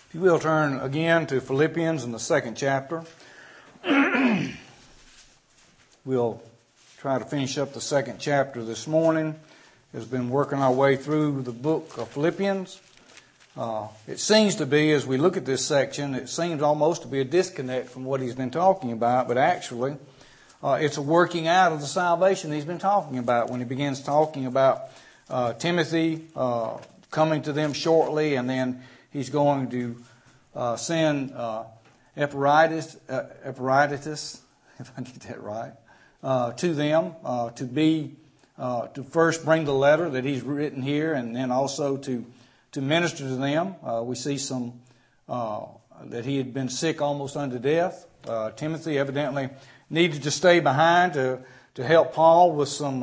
If you will turn again to Philippians in the 2nd chapter. We'll try to finish up the 2nd chapter this morning. We've been working our way through the book of Philippians. It seems to be, as we look at this section, it seems almost to be a disconnect from what he's been talking about, but actually it's a working out of the salvation he's been talking about when he begins talking about Timothy coming to them shortly, and then he's going to send Epaphroditus, if I get that right, to them to first bring the letter that he's written here, and then also to minister to them. We see some that he had been sick almost unto death. Timothy evidently needed to stay behind to help Paul with some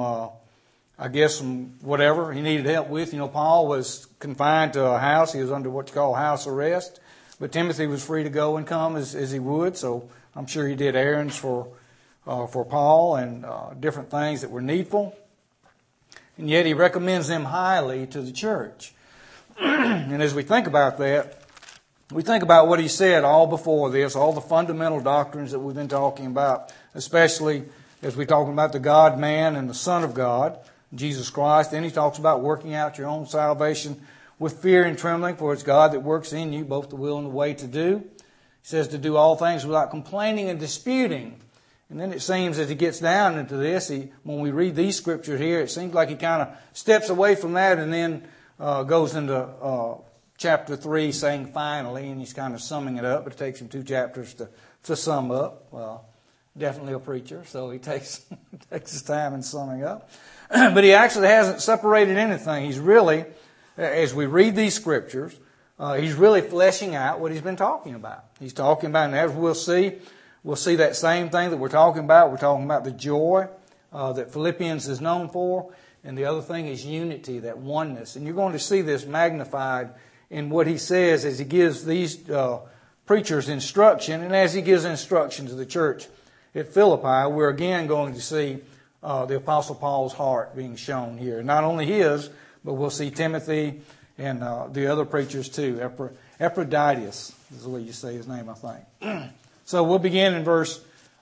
whatever he needed help with. You know, Paul was confined to a house. He was under what you call house arrest. But Timothy was free to go and come as he would. So I'm sure he did errands for Paul and different things that were needful. And yet he recommends them highly to the church. And as we think about that, we think about what he said all before this, all the fundamental doctrines that we've been talking about, especially as we're talking about the God-man and the Son of God, Jesus Christ. Then he talks about working out your own salvation with fear and trembling, for it's God that works in you both the will and the way to do. He says to do all things without complaining and disputing. And then it seems as he gets down into this, when we read these scriptures here, it seems like he kind of steps away from that and then goes into chapter 3 saying finally, and he's kind of summing it up, but it takes him 2 chapters to sum up. Well, definitely a preacher, so he takes his time in summing up. But he actually hasn't separated anything. He's really, as we read these scriptures, he's really fleshing out what he's been talking about. He's talking about, and as we'll see that same thing that we're talking about. We're talking about the joy that Philippians is known for. And the other thing is unity, that oneness. And you're going to see this magnified in what he says as he gives these preachers instruction. And as he gives instruction to the church at Philippi, we're again going to see the Apostle Paul's heart being shown here. Not only his, but we'll see Timothy and the other preachers too. Epaphroditus is the way you say his name, I think. So we'll begin in verse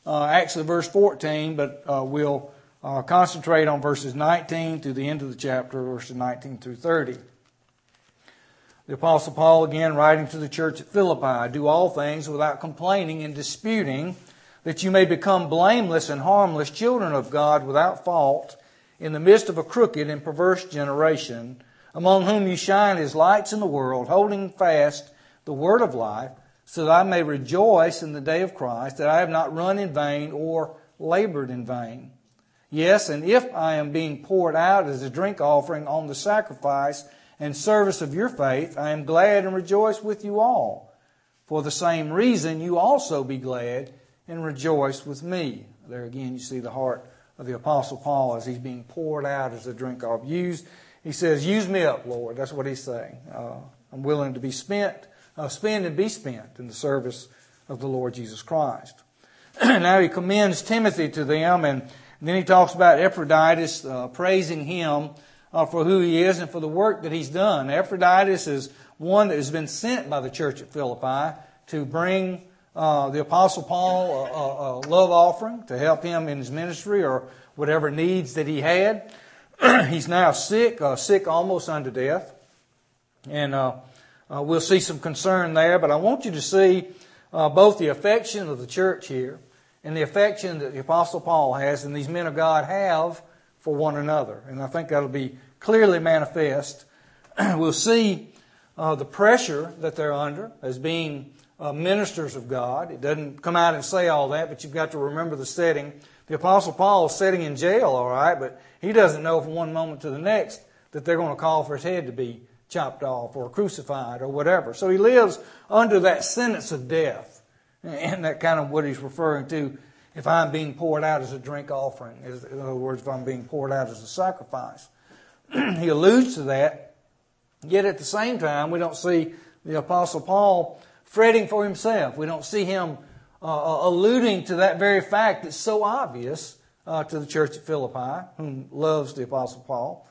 14, but we'll concentrate on verses 19 through the end of the chapter, verses 19 through 30. The Apostle Paul, again, writing to the church at Philippi, do all things without complaining and disputing, that you may become blameless and harmless children of God without fault, in the midst of a crooked and perverse generation, among whom you shine as lights in the world, holding fast the word of life, so that I may rejoice in the day of Christ, that I have not run in vain or labored in vain. Yes, and if I am being poured out as a drink offering on the sacrifice and service of your faith, I am glad and rejoice with you all. For the same reason, you also be glad and rejoice with me. There again, you see the heart of the Apostle Paul as he's being poured out as a drink offering. He says, use me up, Lord. That's what he's saying. I'm willing to be spend and be spent in the service of the Lord Jesus Christ. Now he commends Timothy to them, and then he talks about Epaphroditus, praising him for who he is and for the work that he's done. Epaphroditus is one that has been sent by the church at Philippi to bring the Apostle Paul a love offering to help him in his ministry or whatever needs that he had. He's now sick almost unto death. And we'll see some concern there, but I want you to see both the affection of the church here and the affection that the Apostle Paul has and these men of God have for one another. And I think that'll be clearly manifest. We'll see the pressure that they're under as being ministers of God. It doesn't come out and say all that, but you've got to remember the setting. The Apostle Paul is sitting in jail, all right, but he doesn't know from one moment to the next that they're going to call for his head to be chopped off or crucified or whatever. So he lives under that sentence of death. And that kind of what he's referring to, if I'm being poured out as a drink offering. In other words, if I'm being poured out as a sacrifice. He alludes to that. Yet at the same time, we don't see the Apostle Paul fretting for himself. We don't see him alluding to that very fact that's so obvious to the church at Philippi, whom loves the Apostle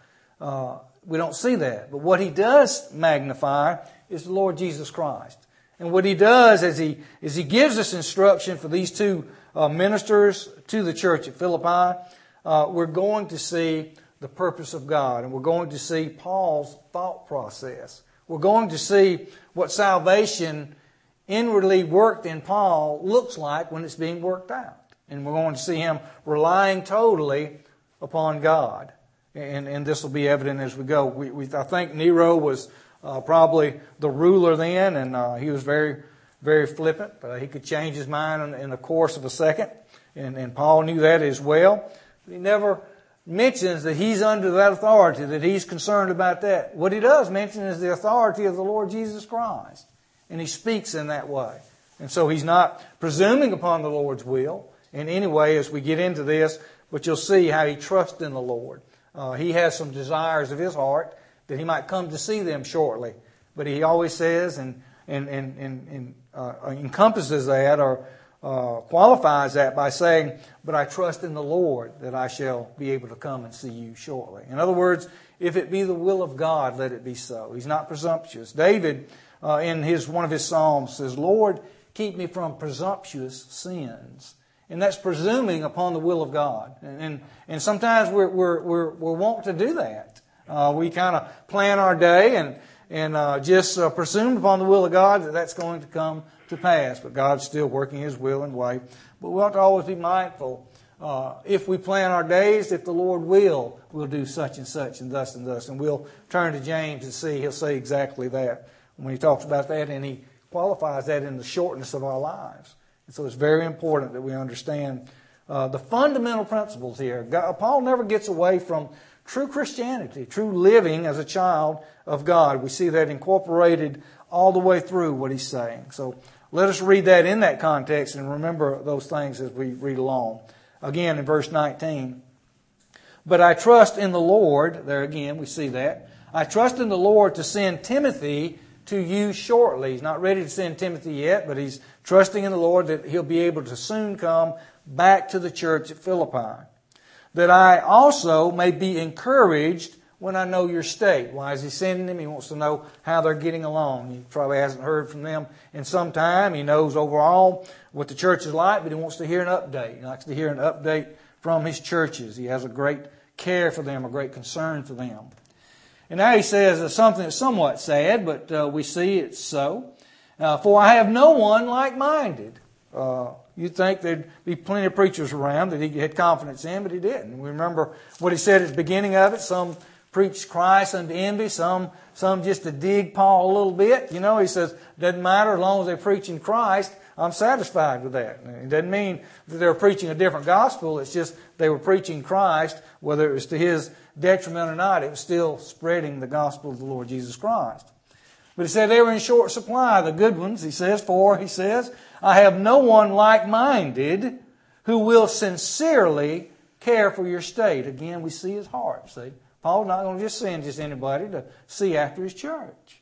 Paul. We don't see that. But what he does magnify is the Lord Jesus Christ. And what he does is he gives us instruction for these two ministers to the church at Philippi. We're going to see the purpose of God, and we're going to see Paul's thought process. We're going to see what salvation inwardly worked in Paul looks like when it's being worked out. And we're going to see him relying totally upon God. And this will be evident as we go. I think Nero was probably the ruler then, and he was very, very flippant. He could change his mind in the course of a second. And Paul knew that as well. He never mentions that he's under that authority, that he's concerned about that. What he does mention is the authority of the Lord Jesus Christ. And he speaks in that way. And so he's not presuming upon the Lord's will in any way as we get into this, but you'll see how he trusts in the Lord. He has some desires of his heart that he might come to see them shortly. But he always says and encompasses that or qualifies that by saying, but I trust in the Lord that I shall be able to come and see you shortly. In other words, if it be the will of God, let it be so. He's not presumptuous. David, in one of his Psalms, says, Lord, keep me from presumptuous sins. And that's presuming upon the will of God. And sometimes we're wont to do that. We kind of plan our day and just presume upon the will of God that that's going to come to pass. But God's still working His will and way. But we ought to always be mindful. If we plan our days, if the Lord will, we'll do such and such and thus and thus. And we'll turn to James and see, he'll say exactly that when he talks about that. And he qualifies that in the shortness of our lives. And so it's very important that we understand the fundamental principles here. Paul never gets away from true Christianity, true living as a child of God. We see that incorporated all the way through what he's saying. So let us read that in that context and remember those things as we read along. Again, in verse 19. But I trust in the Lord, there again we see that. I trust in the Lord to send Timothy to you shortly. He's not ready to send Timothy yet, but he's trusting in the Lord that he'll be able to soon come back to the church at Philippi. That I also may be encouraged when I know your state. Why is he sending them? He wants to know how they're getting along. He probably hasn't heard from them in some time. He knows overall what the church is like, but he wants to hear an update. He likes to hear an update from his churches. He has a great care for them, a great concern for them. And now he says something that's somewhat sad, but we see it's so. For I have no one like-minded. You'd think there'd be plenty of preachers around that he had confidence in, but he didn't. We remember what he said at the beginning of it. Some preached Christ unto envy, some just to dig Paul a little bit. You know, he says, doesn't matter as long as they're preaching Christ, I'm satisfied with that. It doesn't mean that they were preaching a different gospel. It's just they were preaching Christ, whether it was to his detriment or not. It was still spreading the gospel of the Lord Jesus Christ. But he said they were in short supply, the good ones. He says, I have no one like-minded who will sincerely care for your state. Again, we see his heart. See, Paul's not going to just send just anybody to see after his church.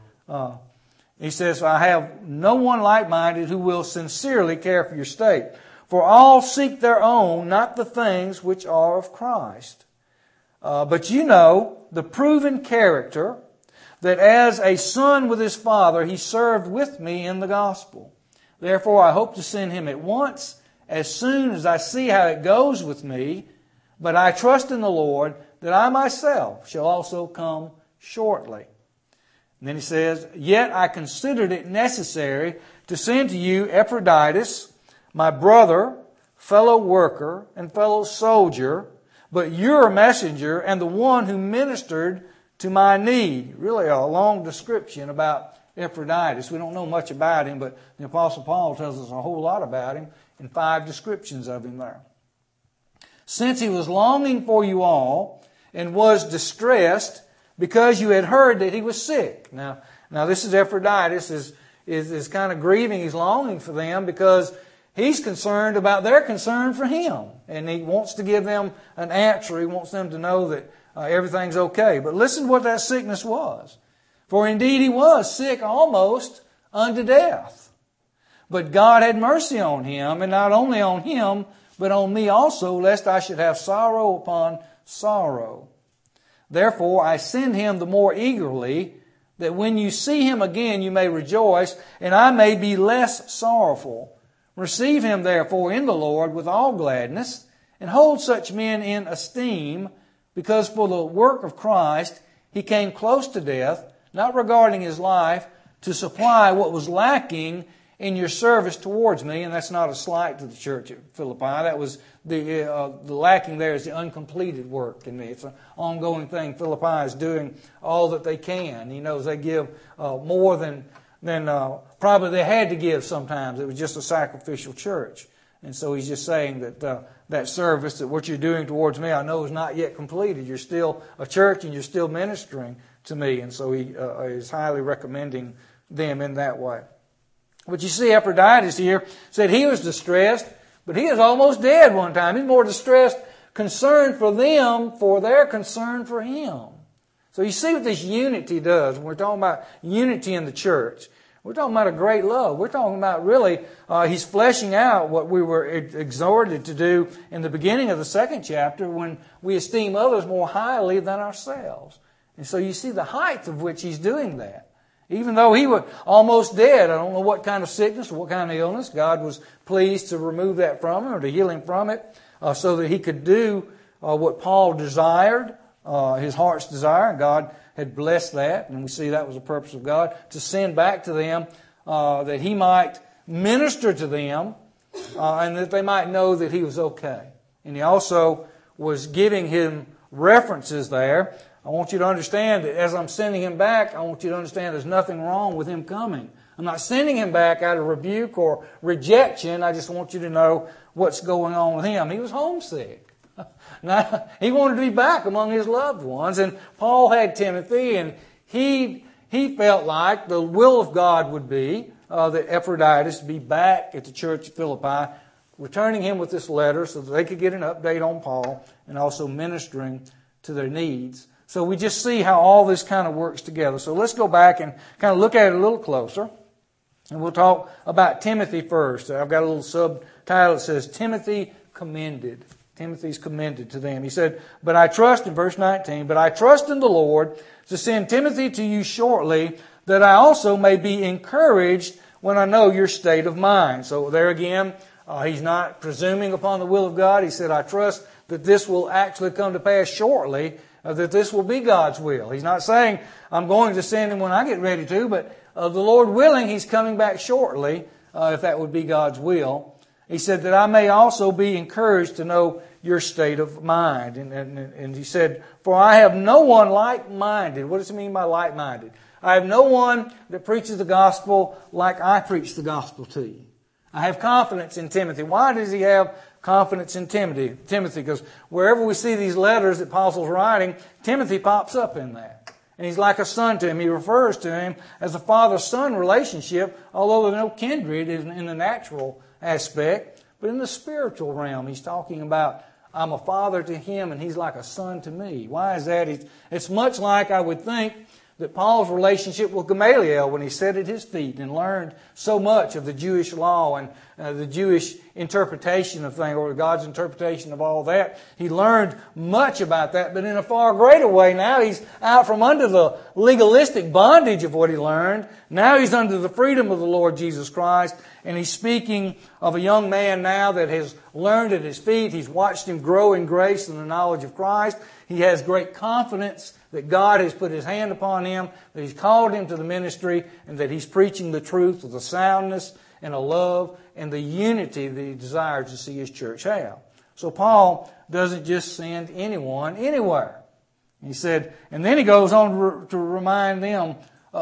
He says, I have no one like-minded who will sincerely care for your state. For all seek their own, not the things which are of Christ. But you know the proven character that as a son with his father, he served with me in the gospel. Therefore, I hope to send him at once, as soon as I see how it goes with me. But I trust in the Lord that I myself shall also come shortly. And then he says, Yet I considered it necessary to send to you Epaphroditus, my brother, fellow worker, and fellow soldier, but your messenger and the one who ministered to my need. Really a long description about Epaphroditus. We don't know much about him, but the Apostle Paul tells us a whole lot about him in 5 descriptions of him there. Since he was longing for you all and was distressed because you had heard that he was sick. Now this is Epaphroditus is kind of grieving. He's longing for them because he's concerned about their concern for him. And he wants to give them an answer. He wants them to know that everything's okay. But listen to what that sickness was. For indeed he was sick almost unto death. But God had mercy on him, and not only on him, but on me also, lest I should have sorrow upon sorrow. Therefore I send him the more eagerly, that when you see him again you may rejoice, and I may be less sorrowful. Receive him therefore in the Lord with all gladness, and hold such men in esteem, because for the work of Christ he came close to death, not regarding his life, to supply what was lacking in your service towards me. And that's not a slight to the church at Philippi. That was the lacking there is the uncompleted work in me. It's an ongoing thing. Philippi is doing all that they can. He knows they give more than probably they had to give sometimes. It was just a sacrificial church. And so he's just saying that that service, that what you're doing towards me, I know is not yet completed. You're still a church and you're still ministering to me. And so he is highly recommending them in that way. But you see, Epaphroditus here said he was distressed, but he was almost dead one time. He's more distressed, concerned for them, for their concern for him. So you see what this unity does. When we're talking about unity in the church, we're talking about a great love. We're talking about really, he's fleshing out what we were exhorted to do in the beginning of the second chapter when we esteem others more highly than ourselves. And so you see the height of which he's doing that. Even though he was almost dead, I don't know what kind of sickness or what kind of illness, God was pleased to remove that from him or to heal him from it so that he could do what Paul desired, his heart's desire, and God had blessed that. And we see that was the purpose of God, to send back to them that he might minister to them and that they might know that he was okay. And he also was giving him references there. I want you to understand that as I'm sending him back, I want you to understand there's nothing wrong with him coming. I'm not sending him back out of rebuke or rejection. I just want you to know what's going on with him. He was homesick. Now, he wanted to be back among his loved ones. And Paul had Timothy, and he felt like the will of God would be that Epaphroditus be back at the church at Philippi, returning him with this letter so that they could get an update on Paul and also ministering to their needs. So we just see how all this kind of works together. So let's go back and kind of look at it a little closer. And we'll talk about Timothy first. I've got a little subtitle that says, Timothy commended. Timothy's commended to them. He said, but I trust, in verse 19, but I trust in the Lord to send Timothy to you shortly, that I also may be encouraged when I know your state of mind. So there again, he's not presuming upon the will of God. He said, I trust that this will actually come to pass shortly, that this will be God's will. He's not saying, I'm going to send him when I get ready to, but the Lord willing, he's coming back shortly, if that would be God's will. He said that I may also be encouraged to know your state of mind. And he said, for I have no one like-minded. What does it mean by like-minded? I have no one that preaches the gospel like I preach the gospel to you. I have confidence in Timothy. Why does he have confidence in Timothy? Because wherever we see these letters that Paul's writing, Timothy pops up in that. And he's like a son to him. He refers to him as a father-son relationship, although there's no kindred in the natural aspect. But in the spiritual realm, he's talking about, I'm a father to him and he's like a son to me. Why is that? It's much like, I would think, that Paul's relationship with Gamaliel when he sat at his feet and learned so much of the Jewish law and the Jewish interpretation of things, or God's interpretation of all that. He learned much about that, but in a far greater way now he's out from under the legalistic bondage of what he learned. Now he's under the freedom of the Lord Jesus Christ, and he's speaking of a young man now that has learned at his feet. He's watched him grow in grace and the knowledge of Christ. He has great confidence that God has put His hand upon him, that He's called him to the ministry, and that he's preaching the truth with a soundness and a love and the unity that he desires to see his church have. So Paul doesn't just send anyone anywhere. He said, and then he goes on to remind them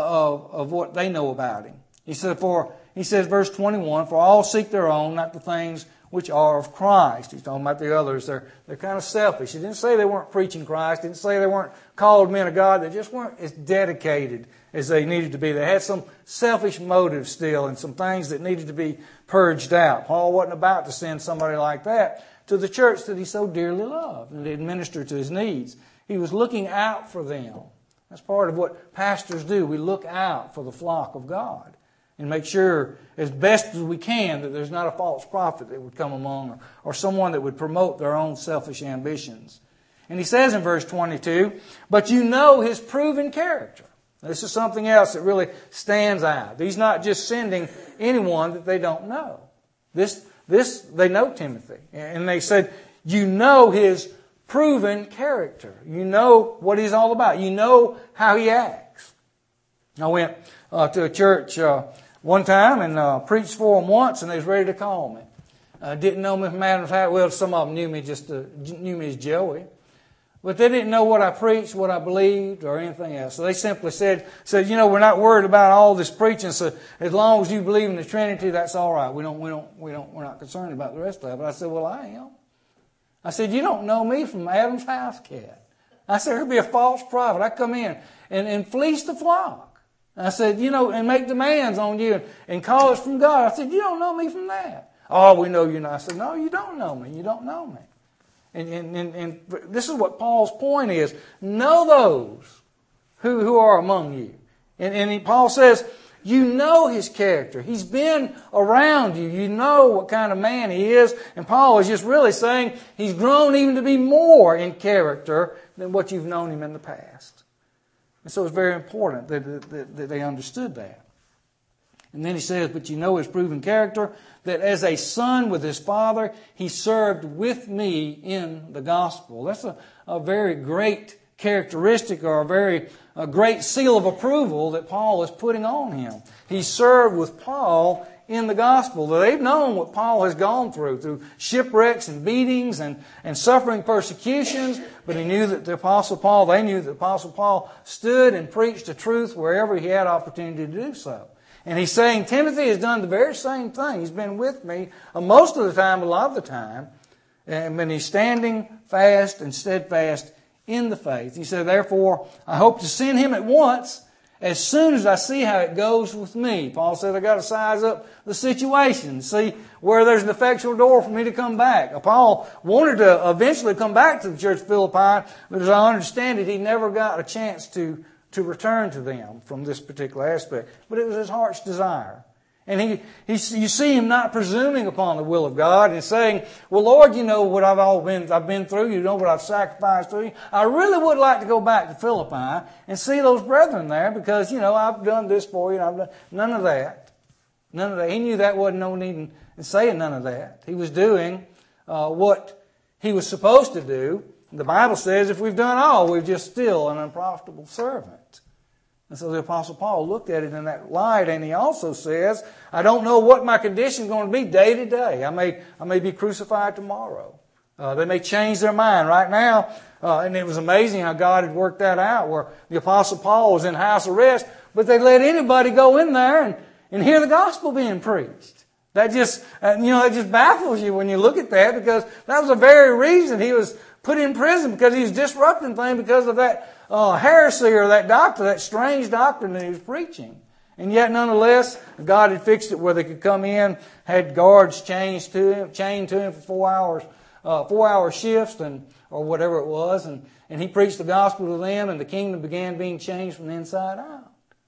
of what they know about him. He says, verse 21, for all seek their own, not the things which are of Christ. He's talking about the others. They're kind of selfish. He didn't say they weren't preaching Christ. He didn't say they weren't called men of God. They just weren't as dedicated as they needed to be. They had some selfish motives still and some things that needed to be purged out. Paul wasn't about to send somebody like that to the church that he so dearly loved and administer to his needs. He was looking out for them. That's part of what pastors do. We look out for the flock of God and make sure as best as we can that there's not a false prophet that would come among or someone that would promote their own selfish ambitions. And he says in verse 22, but you know his proven character. This is something else that really stands out. He's not just sending anyone that they don't know. They know Timothy. And they said, you know his proven character. You know what he's all about. You know how he acts. I went to a church one time and preached for them once, and they was ready to call me. Didn't know me from Adam's house. Well, some of them knew me as Joey. But they didn't know what I preached, what I believed, or anything else. So they simply said, we're not worried about all this preaching. So as long as you believe in the Trinity, that's all right. We're not concerned about the rest of it. But I said, well, I am. I said, you don't know me from Adam's house, cat. I said, there'll be a false prophet. I come in and fleece the flock. I said, and make demands on you and call us from God. I said, you don't know me from that. Oh, we know you know. I said, no, you don't know me. You don't know me. And this is what Paul's point is. Know those who are among you. And Paul says, you know his character. He's been around you. You know what kind of man he is. And Paul is just really saying he's grown even to be more in character than what you've known him in the past. And so it's very important that they understood that. And then he says, but you know his proven character, that as a son with his father, he served with me in the gospel. That's a very great characteristic, or a very great seal of approval that Paul is putting on him. He served with Paul in the gospel. They've known what Paul has gone through shipwrecks and beatings and suffering persecutions, but they knew that the Apostle Paul stood and preached the truth wherever he had opportunity to do so. And he's saying Timothy has done the very same thing. He's been with me most of the time, a lot of the time. And he's standing fast and steadfast in the faith. He said, therefore, I hope to send him at once as soon as I see how it goes with me. Paul said, I've got to size up the situation, see where there's an effectual door for me to come back. Paul wanted to eventually come back to the church of Philippi, but as I understand it, he never got a chance to return to them from this particular aspect. But it was his heart's desire. And you see him not presuming upon the will of God and saying, well, Lord, you know what I've been through. You know what I've sacrificed through you. I really would like to go back to Philippi and see those brethren there because, I've done this for you. I've done none of that. None of that. He knew that wasn't no need in saying none of that. He was doing what he was supposed to do. The Bible says if we've done all, we're just still an unprofitable servant. And so the Apostle Paul looked at it in that light, and he also says, I don't know what my condition is going to be day to day. I may be crucified tomorrow. They may change their mind right now. And it was amazing how God had worked that out, where the Apostle Paul was in house arrest, but they let anybody go in there and hear the gospel being preached. That just baffles you when you look at that, because that was the very reason he was put in prison, because he was disrupting things because of that heresy or that doctrine, that strange doctrine that he was preaching. And yet, nonetheless, God had fixed it where they could come in, had guards chained to him for 4-hour shifts or whatever it was, and he preached the gospel to them, and the kingdom began being changed from the inside out.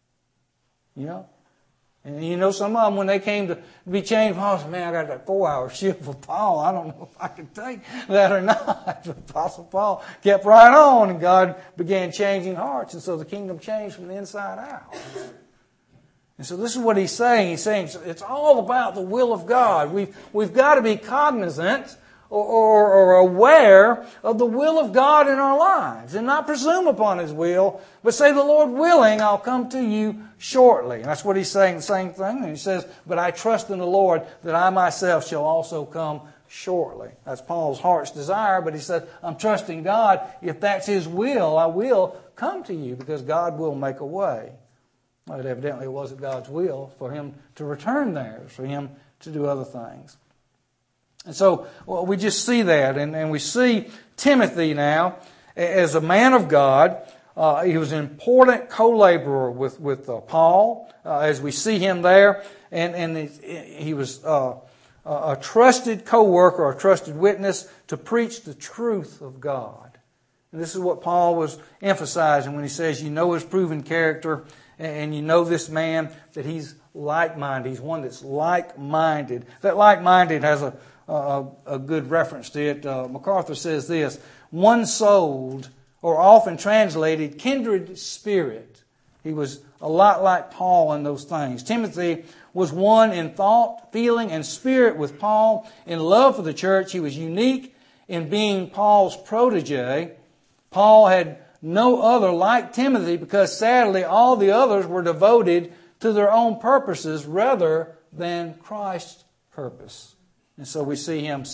And some of them, when they came to be changed, Paul said, man, I got that 4-hour shift for Paul. I don't know if I can take that or not. But Apostle Paul kept right on, and God began changing hearts. And so the kingdom changed from the inside out. And so this is what he's saying. He's saying it's all about the will of God. We've got to be cognizant or aware of the will of God in our lives, and not presume upon His will, but say, the Lord willing, I'll come to you shortly. And that's what he's saying, the same thing. And he says, but I trust in the Lord that I myself shall also come shortly. That's Paul's heart's desire, but he said, I'm trusting God. If that's His will, I will come to you, because God will make a way. But evidently it wasn't God's will for him to return there, for him to do other things. And so we just see that, and we see Timothy now as a man of God. He was an important co-laborer with Paul, as we see him there, and he was a trusted co-worker, a trusted witness to preach the truth of God. And this is what Paul was emphasizing when he says, you know his proven character, and you know this man, that he's like-minded. He's one that's like-minded. That like-minded has a good reference to it. MacArthur says this, one-souled, or often translated kindred spirit. He was a lot like Paul in those things. Timothy was one in thought, feeling, and spirit with Paul. In love for the church, he was unique in being Paul's protege. Paul had no other like Timothy because sadly all the others were devoted to their own purposes rather than Christ's purpose. And so we see him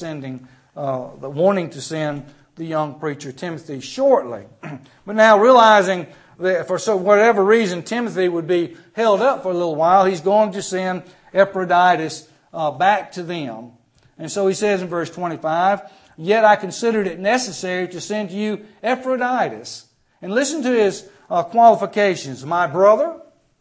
wanting to send the young preacher Timothy shortly. But now realizing that for whatever reason Timothy would be held up for a little while, he's going to send Epaphroditus back to them. And so he says in verse 25, "Yet I considered it necessary to send to you Epaphroditus." And listen to his qualifications. My brother.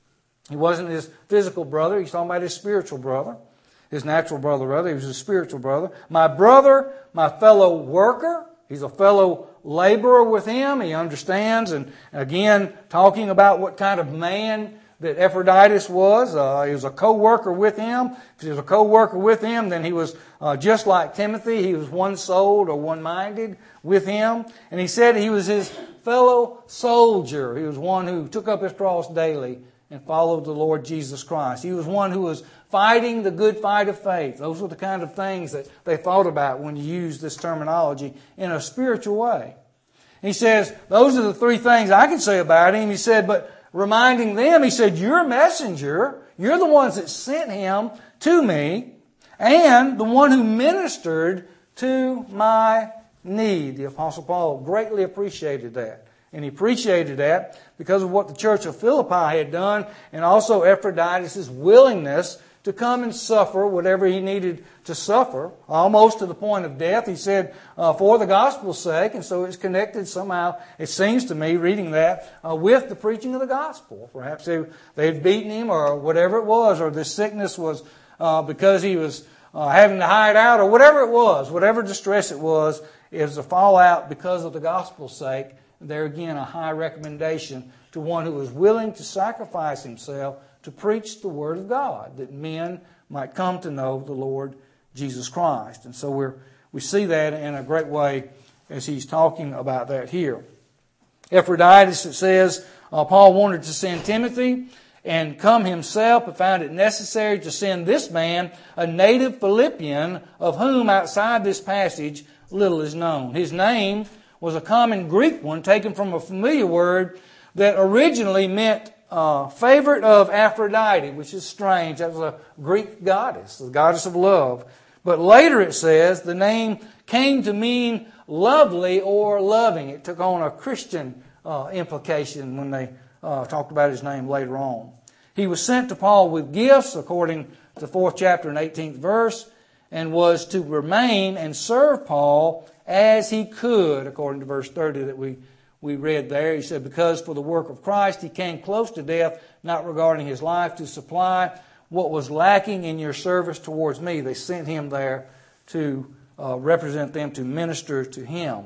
He wasn't his physical brother. He's talking about his spiritual brother. His natural brother, rather. He was his spiritual brother. My brother, my fellow worker. He's a fellow laborer with him. He understands. And again, talking about what kind of man that Epaphroditus was. He was a co-worker with him. If he was a co-worker with him, then he was just like Timothy. He was one-souled or one-minded with him. And he said he was his fellow soldier. He was one who took up his cross daily and followed the Lord Jesus Christ. He was one who was fighting the good fight of faith. Those were the kind of things that they thought about when you use this terminology in a spiritual way. He says, those are the three things I can say about him. He said, but reminding them, he said, you're a messenger. You're the ones that sent him to me and the one who ministered to my need. The Apostle Paul greatly appreciated that. And he appreciated that because of what the church of Philippi had done and also Epaphroditus' willingness to come and suffer whatever he needed to suffer, almost to the point of death. He said, for the gospel's sake. And so it's connected somehow, it seems to me, reading that, with the preaching of the gospel. Perhaps they'd beaten him or whatever it was, or this sickness was because he was having to hide out, or whatever it was, whatever distress it was a fallout because of the gospel's sake. There again, a high recommendation to one who was willing to sacrifice himself to preach the Word of God, that men might come to know the Lord Jesus Christ. And so we see that in a great way as he's talking about that here. Epaphroditus, it says, Paul wanted to send Timothy and come himself, but found it necessary to send this man, a native Philippian, of whom outside this passage little is known. His name was a common Greek one taken from a familiar word that originally meant favorite of Aphrodite, which is strange. That was a Greek goddess, the goddess of love. But later it says the name came to mean lovely or loving. It took on a Christian implication when they talked about his name later on. He was sent to Paul with gifts, according to the 4th chapter and 18th verse, and was to remain and serve Paul as he could, according to verse 30 that we read there. He said, because for the work of Christ he came close to death, not regarding his life, to supply what was lacking in your service towards me. They sent him there to represent them, to minister to him.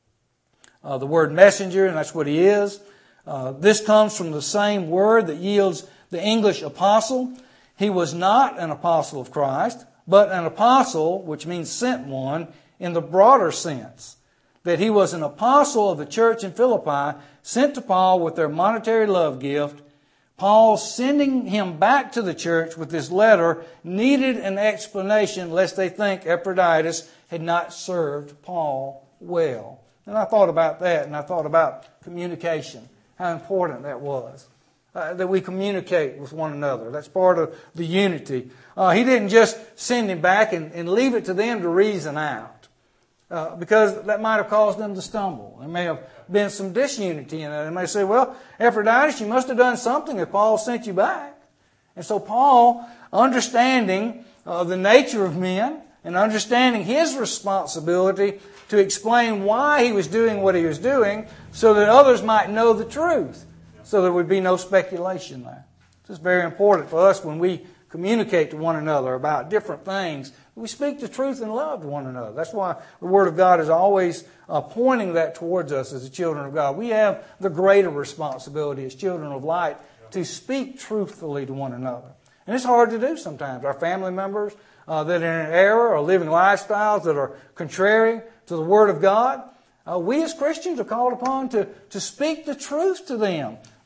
The word messenger, and that's what he is. This comes from the same word that yields the English apostle. He was not an apostle of Christ, but an apostle, which means sent one, in the broader sense. That he was an apostle of the church in Philippi, sent to Paul with their monetary love gift. Paul sending him back to the church with this letter needed an explanation lest they think Epaphroditus had not served Paul well. And I thought about that, and I thought about communication, how important that was. That we communicate with one another. That's part of the unity. He didn't just send him back and leave it to them to reason out. Because that might have caused them to stumble. There may have been some disunity in it. They may say, well, Epaphroditus, you must have done something if Paul sent you back. And so Paul, understanding the nature of men and understanding his responsibility to explain why he was doing what he was doing so that others might know the truth, so there would be no speculation there. This is very important for us when we communicate to one another about different things. We speak the truth in love to one another. That's why the Word of God is always pointing that towards us as the children of God. We have the greater responsibility as children of light to speak truthfully to one another. And it's hard to do sometimes. Our family members that are in error or living lifestyles that are contrary to the Word of God, we as Christians are called upon to speak the truth to them.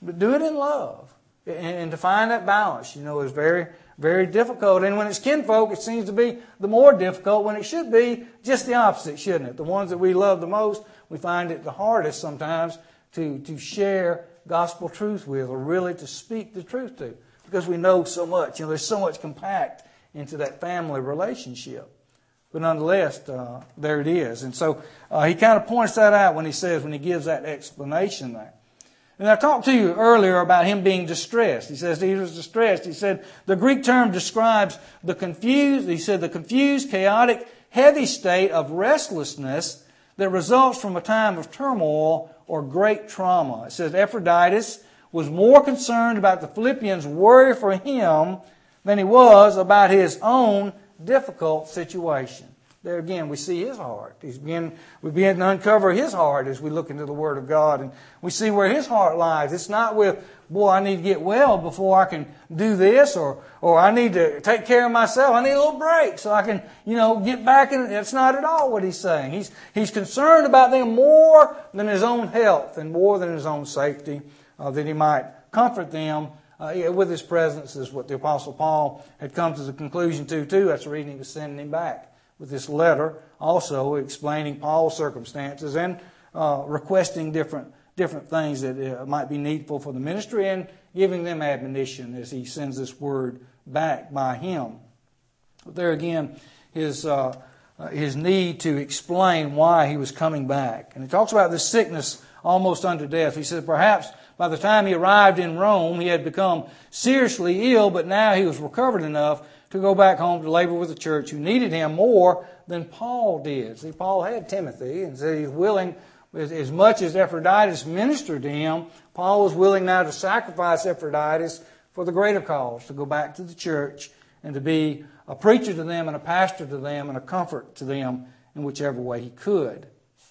but do it in love. And to find that balance, is very, very difficult. And when it's kinfolk, it seems to be the more difficult, when it should be just the opposite, shouldn't it? The ones that we love the most, we find it the hardest sometimes to share gospel truth with, or really to speak the truth to, because we know so much. There's so much compact into that family relationship. But nonetheless, there it is. And so he kind of points that out when he gives that explanation there. And I talked to you earlier about him being distressed. He says he was distressed. He said the Greek term describes the confused, chaotic, heavy state of restlessness that results from a time of turmoil or great trauma. It says Epaphroditus was more concerned about the Philippians' worry for him than he was about his own difficult situation. There again, we see his heart. We begin to uncover his heart as we look into the Word of God. And we see where his heart lies. It's not with, boy, I need to get well before I can do this, or I need to take care of myself. I need a little break so I can, get back in. That's not at all what he's saying. He's concerned about them more than his own health and more than his own safety, that he might comfort them with his presence, is what the Apostle Paul had come to the conclusion to, too. That's the reason he was sending him back with this letter, also explaining Paul's circumstances and requesting different things that might be needful for the ministry, and giving them admonition as he sends this word back by him. But there again, his need to explain why he was coming back. And he talks about this sickness almost unto death. He says perhaps by the time he arrived in Rome, he had become seriously ill, but now he was recovered enough to go back home to labor with the church, who needed him more than Paul did. See, Paul had Timothy, and so he's willing, as much as Epaphroditus ministered to him, Paul was willing now to sacrifice Epaphroditus for the greater cause, to go back to the church and to be a preacher to them and a pastor to them and a comfort to them in whichever way he could.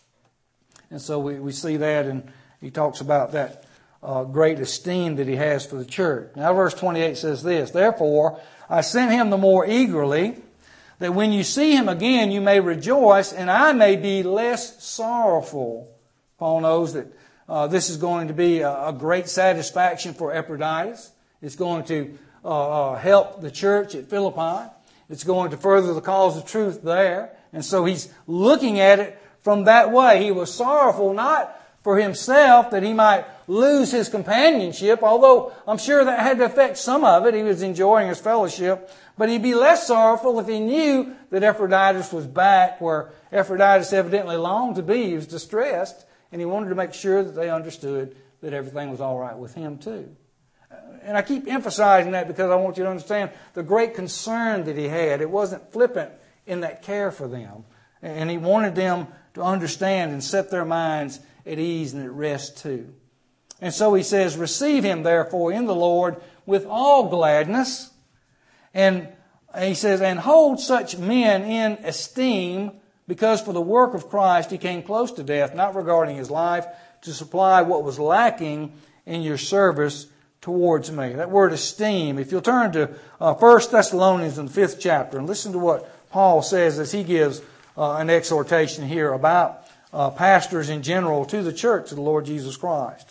And so we see that, and he talks about that great esteem that he has for the church. Now verse 28 says this, "Therefore I sent him the more eagerly, that when you see him again you may rejoice, and I may be less sorrowful." Paul knows that this is going to be a great satisfaction for Epaphroditus. It's going to help the church at Philippi. It's going to further the cause of truth there. And so he's looking at it from that way. He was sorrowful not for himself, that he might lose his companionship, although I'm sure that had to affect some of it. He was enjoying his fellowship. But he'd be less sorrowful if he knew that Epaphroditus was back where Epaphroditus evidently longed to be. He was distressed, and he wanted to make sure that they understood that everything was all right with him too. And I keep emphasizing that because I want you to understand the great concern that he had. It wasn't flippant in that care for them. And he wanted them to understand and set their minds at ease and at rest too. And so he says, "Receive him therefore in the Lord with all gladness." And he says, "And hold such men in esteem, because for the work of Christ he came close to death, not regarding his life, to supply what was lacking in your service towards me." That word esteem, if you'll turn to 1 Thessalonians in the 5th chapter and listen to what Paul says as he gives an exhortation here about pastors in general to the church of the Lord Jesus Christ.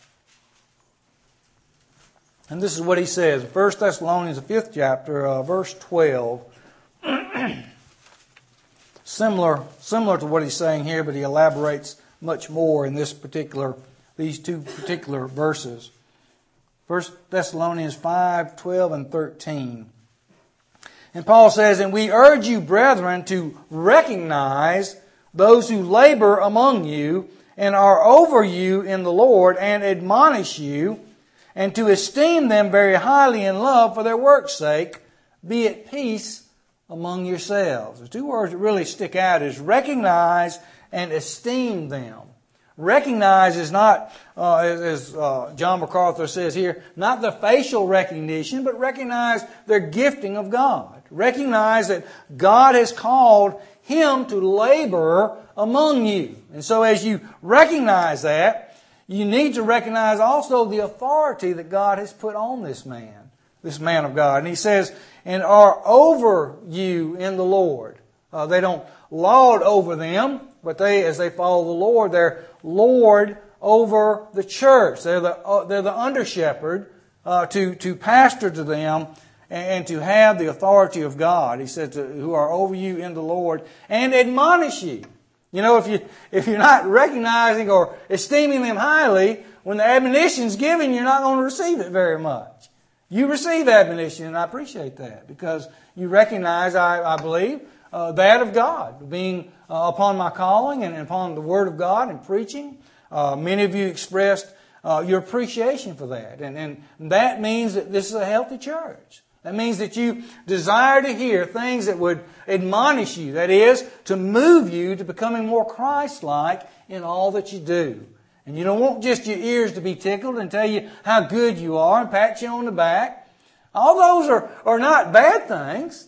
And this is what he says, 1 Thessalonians, the 5th chapter, verse 12. Similar to what he's saying here, but he elaborates much more in these two particular verses. 1 Thessalonians 5, 12 and 13. And Paul says, "And we urge you, brethren, to recognize those who labor among you and are over you in the Lord and admonish you, and to esteem them very highly in love for their work's sake. Be at peace among yourselves." The two words that really stick out is recognize and esteem them. Recognize is not, as John MacArthur says here, not the facial recognition, but recognize their gifting of God. Recognize that God has called him to labor among you. And so as you recognize that, you need to recognize also the authority that God has put on this man of God. And he says, "And are over you in the Lord." They don't lord over them, but as they follow the Lord, they're Lord over the church. They're the under shepherd to pastor to them and to have the authority of God. He said, who are over you in the Lord, and admonish you. You know, if you're not recognizing or esteeming them highly, when the admonition's given, you're not going to receive it very much. You receive admonition, and I appreciate that, because you recognize, I believe, that of God, being upon my calling and upon the Word of God and preaching. Many of you expressed your appreciation for that. And that means that this is a healthy church. That means that you desire to hear things that would admonish you. That is, to move you to becoming more Christ-like in all that you do. And you don't want just your ears to be tickled and tell you how good you are and pat you on the back. All those are not bad things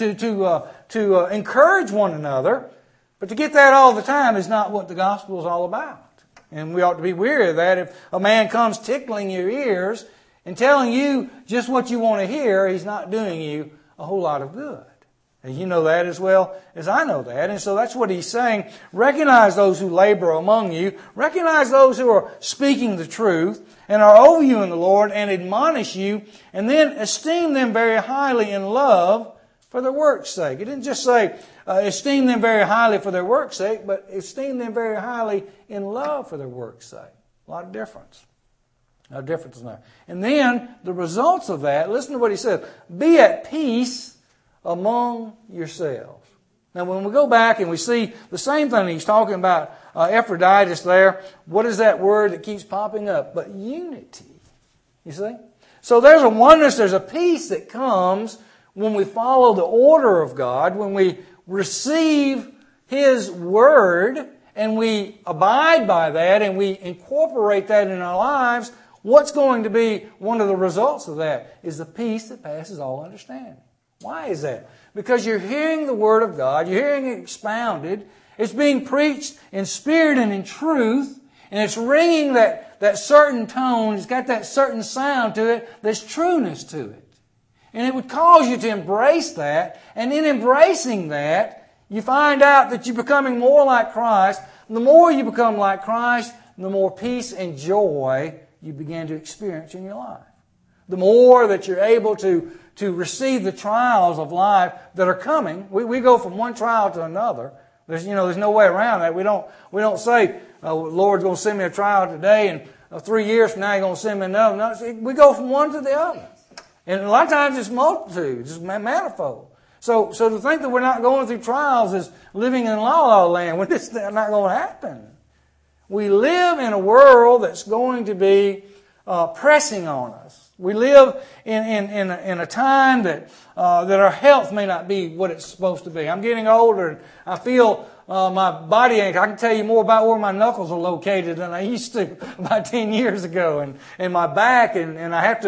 to encourage one another. But to get that all the time is not what the gospel is all about. And we ought to be wary of that. If a man comes tickling your ears and telling you just what you want to hear, he's not doing you a whole lot of good. And you know that as well as I know that. And so that's what he's saying. Recognize those who labor among you. Recognize those who are speaking the truth and are over you in the Lord and admonish you. And then esteem them very highly in love for their work's sake. It didn't just say esteem them very highly for their work's sake, but esteem them very highly in love for their work's sake. A lot of difference. No difference in that. And then the results of that, listen to what he says. Be at peace among yourselves. Now when we go back and we see the same thing, he's talking about Epaphroditus there. What is that word that keeps popping up? But unity. You see? So there's a oneness, there's a peace that comes when we follow the order of God, when we receive His Word and we abide by that and we incorporate that in our lives. What's going to be one of the results of that is the peace that passes all understanding. Why is that? Because you're hearing the Word of God, you're hearing it expounded, it's being preached in spirit and in truth, and it's ringing that certain tone, it's got that certain sound to it, there's trueness to it. And it would cause you to embrace that, and in embracing that, you find out that you're becoming more like Christ. And the more you become like Christ, the more peace and joy you begin to experience in your life. The more that you're able to receive the trials of life that are coming. We go from one trial to another. There's no way around that. We don't say, Lord's going to send me a trial today, and 3 years from now He's going to send me another. No, we go from one to the other. And a lot of times it's multitudes, it's manifold. So to think that we're not going through trials is living in la-la land when it's not going to happen. We live in a world that's going to be pressing on us. We live in a time that our health may not be what it's supposed to be. I'm getting older and I feel my body ache. I can tell you more about where my knuckles are located than I used to about 10 years ago, and my back, and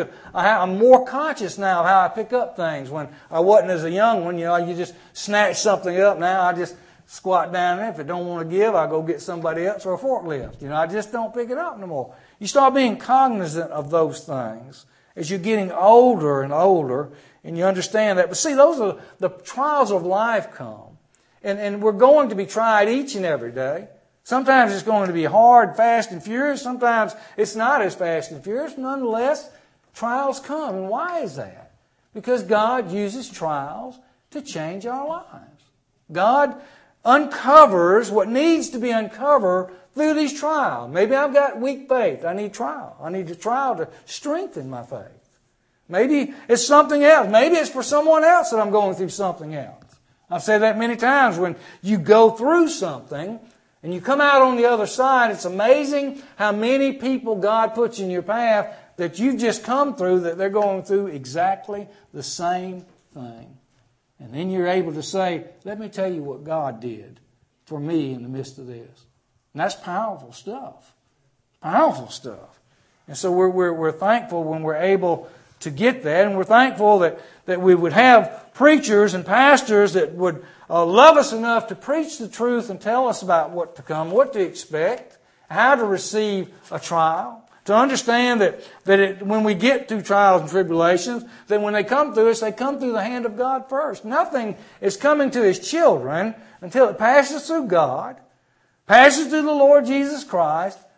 I'm more conscious now of how I pick up things. When I wasn't as a young one, you just snatch something up. Now I just squat down there. If it don't want to give, I go get somebody else or a forklift. I just don't pick it up no more. You start being cognizant of those things as you're getting older and older, and you understand that. But see, those are the trials of life come. And we're going to be tried each and every day. Sometimes it's going to be hard, fast, and furious. Sometimes it's not as fast and furious. Nonetheless, trials come. And why is that? Because God uses trials to change our lives. God uncovers what needs to be uncovered through these trials. Maybe I've got weak faith. I need trial. I need a trial to strengthen my faith. Maybe it's something else. Maybe it's for someone else that I'm going through something else. I've said that many times. When you go through something and you come out on the other side, it's amazing how many people God puts in your path that you've just come through, that they're going through exactly the same thing. And then you're able to say, let me tell you what God did for me in the midst of this. And that's powerful stuff. Powerful stuff. And so we're thankful when we're able to get that. And we're thankful that we would have preachers and pastors that would love us enough to preach the truth and tell us about what to come, what to expect, how to receive a trial. To understand that when we get through trials and tribulations, that when they come through us, they come through the hand of God first. Nothing is coming to His children until it passes through God, passes through the Lord Jesus Christ,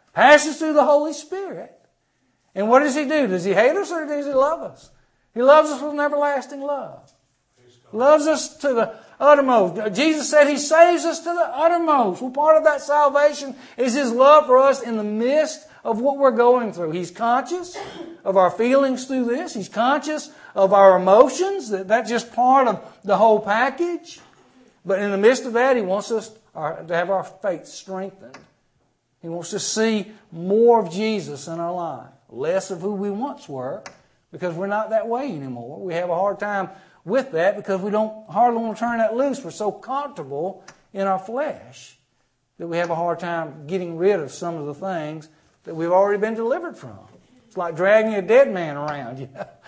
passes through the Holy Spirit. And what does He do? Does He hate us or does He love us? He loves us with an everlasting love. Loves us to the uttermost. Jesus said He saves us to the uttermost. Well, part of that salvation is His love for us in the midst of what we're going through. He's conscious of our feelings through this. He's conscious of our emotions. That's just part of the whole package. But in the midst of that, He wants us to have our faith strengthened. He wants to see more of Jesus in our life. Less of who we once were, because we're not that way anymore. We have a hard time with that because we don't hardly want to turn that loose. We're so comfortable in our flesh that we have a hard time getting rid of some of the things that we've already been delivered from. It's like dragging a dead man around.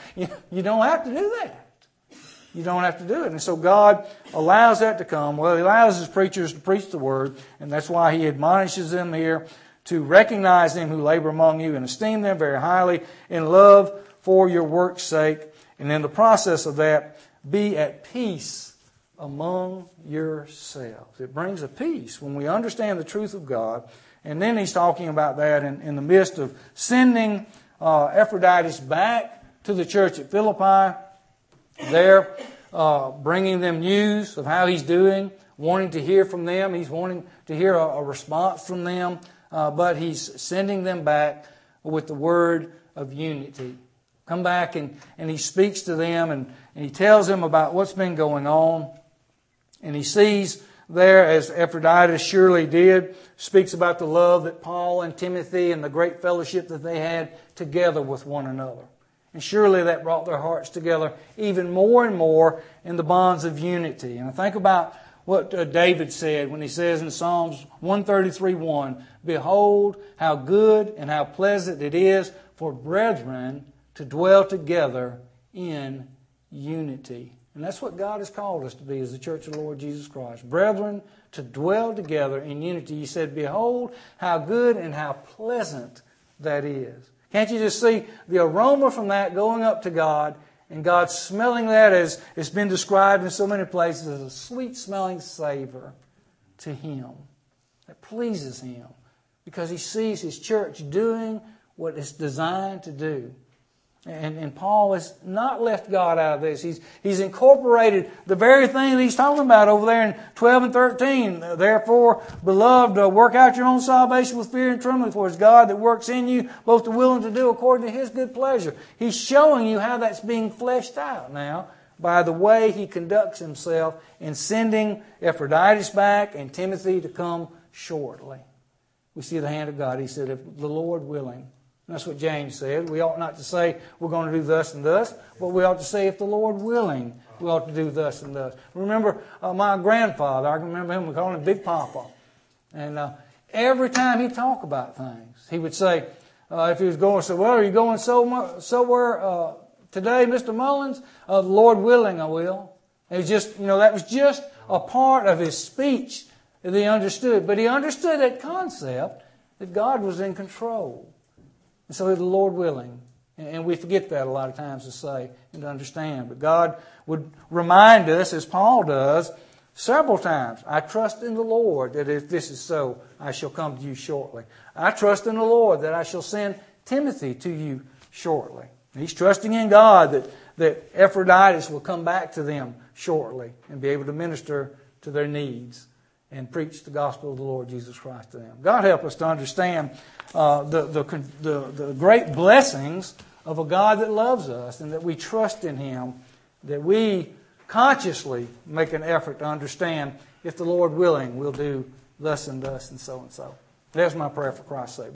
You don't have to do that. You don't have to do it. And so God allows that to come. Well, He allows His preachers to preach the Word, and that's why He admonishes them here to recognize them who labor among you and esteem them very highly in love for your work's sake. And in the process of that, be at peace among yourselves. It brings a peace when we understand the truth of God. And then he's talking about that in the midst of sending Epaphroditus back to the church at Philippi. There, bringing them news of how he's doing, wanting to hear from them. He's wanting to hear a response from them. But he's sending them back with the word of unity. Come back and he speaks to them and he tells them about what's been going on. And he sees there, as Epaphroditus surely did, speaks about the love that Paul and Timothy and the great fellowship that they had together with one another. And surely that brought their hearts together even more and more in the bonds of unity. And I think about what David said when he says in Psalms 133:1, "Behold, how good and how pleasant it is for brethren to dwell together in unity." And that's what God has called us to be as the Church of the Lord Jesus Christ. Brethren, to dwell together in unity. He said, behold, how good and how pleasant that is. Can't you just see the aroma from that going up to God, and God smelling that, as it's been described in so many places, as a sweet-smelling savor to Him that pleases Him, because He sees His church doing what it's designed to do. And Paul has not left God out of this. He's incorporated the very thing that he's talking about over there in 12 and 13. Therefore, beloved, work out your own salvation with fear and trembling, for it's God that works in you, both to will and to do according to His good pleasure. He's showing you how that's being fleshed out now by the way He conducts Himself in sending Epaphroditus back and Timothy to come shortly. We see the hand of God. He said, if the Lord willing. That's what James said. We ought not to say we're going to do thus and thus, but we ought to say if the Lord willing, we ought to do thus and thus. Remember my grandfather, I can remember him, we called him Big Papa. And every time he'd talk about things, he would say, if he was going, so, well, are you going somewhere today, Mr. Mullins? The Lord willing, I will. It was just, that was just a part of his speech that he understood. But he understood that concept that God was in control. And so the Lord willing. And we forget that a lot of times to say and to understand. But God would remind us, as Paul does, several times, I trust in the Lord that if this is so, I shall come to you shortly. I trust in the Lord that I shall send Timothy to you shortly. He's trusting in God that Epaphroditus will come back to them shortly and be able to minister to their needs and preach the gospel of the Lord Jesus Christ to them. God help us to understand the great blessings of a God that loves us and that we trust in Him, that we consciously make an effort to understand, if the Lord willing, we'll do thus and thus and so and so. There's my prayer for Christ's sake.